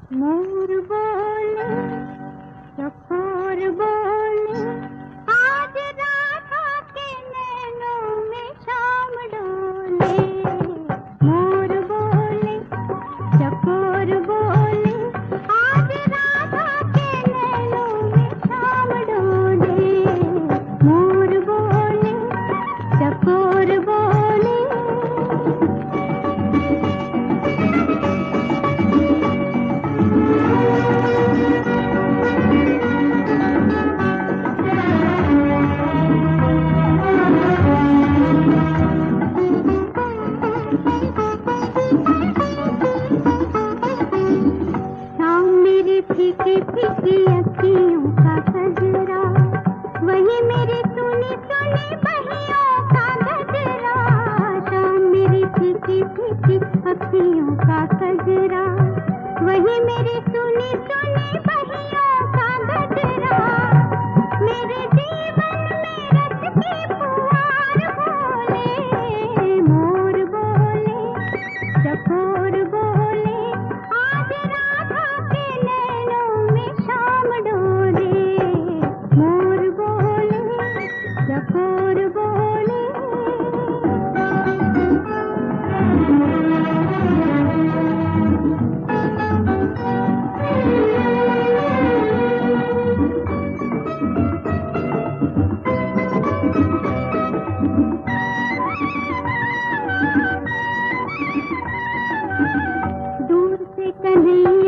मोर बोले चकोर बोले, आज राधा के नैनों में शाम डोले। मोर बोले चकोर बोले, आज राधा के नैनों में शाम डोले। मोर बोले चकोर बोले। फीकी फीकी अखियों का कजरा, वही मेरी सुनी सुनी बहियों का गजरा। शाम मेरी फीकी फीकी अखियों का कजरा, वही मेरी सुनी सुनी बहियों का गजरा। मेरे जीवन में रस की फुहार बोले। मोर बोले चकोर बोले, आज राधा के नैनों में शाम डोले। मोर बोले चकोर बोले। दूर से कन्हैया